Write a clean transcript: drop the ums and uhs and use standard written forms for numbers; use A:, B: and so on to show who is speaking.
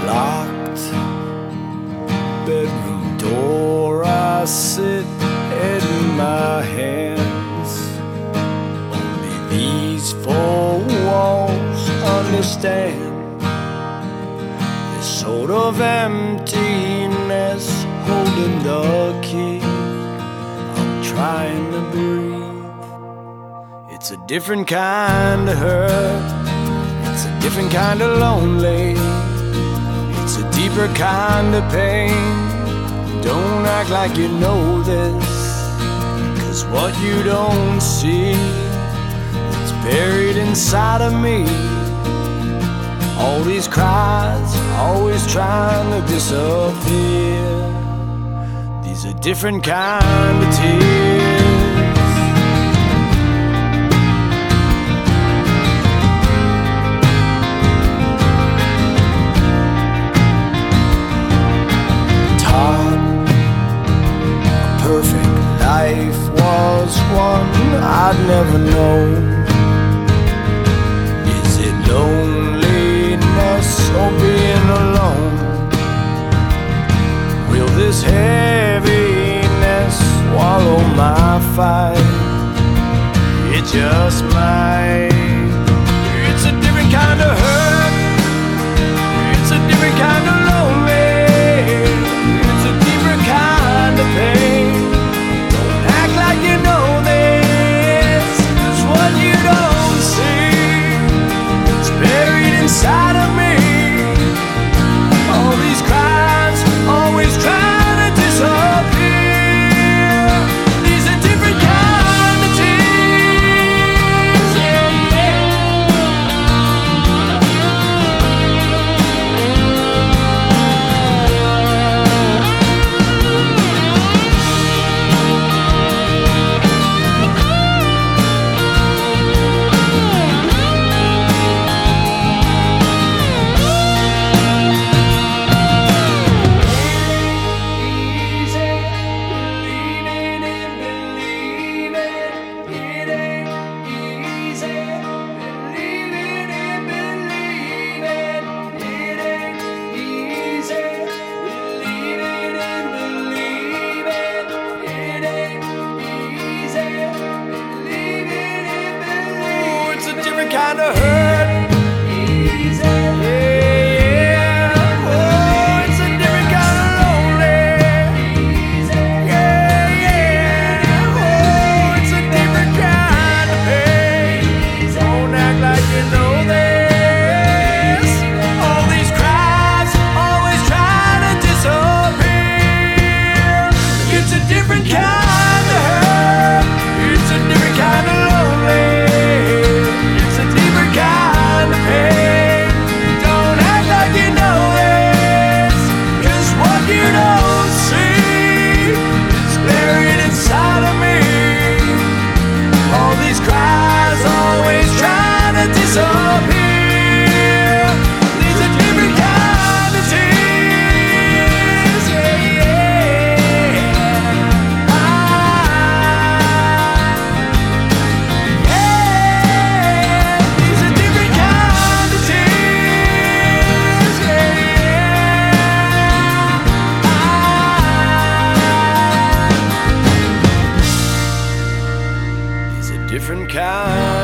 A: locked bedroom door, I sit, head in my hands. Only these four walls understand this sort of emptiness, holding the key. I'm trying to breathe. It's a different kind of hurt. It's a different kind of lonely. It's a deeper kind of pain. Don't act like you know this, 'cause what you don't see, it's buried inside of me. All these cries, always trying to disappear. These are different kind of tears. Perfect life was one I'd never known. Is it loneliness or being alone? Will this heaviness swallow my fight? It just might. It's a different kind of hurt. It's a different kind of lonely. It's a different kind of pain. You know this, 'cause what you don't see, it's buried inside of me. All these cries, always trying to disappear. These are different kind of tears, yeah, yeah. Kind of hurt. Yeah, yeah. Oh, it's a different kind of lonely. Yeah, yeah. Oh, it's a different kind of pain. Don't act like you know this. All these cries, always trying to disappear. It's a different kind of hurt. It's a different kind of lonely. Kind of pain. Don't act like you know this, 'cause what you don't see, it's buried inside of me. All these cries, always trying to disappear. These are different kind of tears, yeah, yeah. Different kind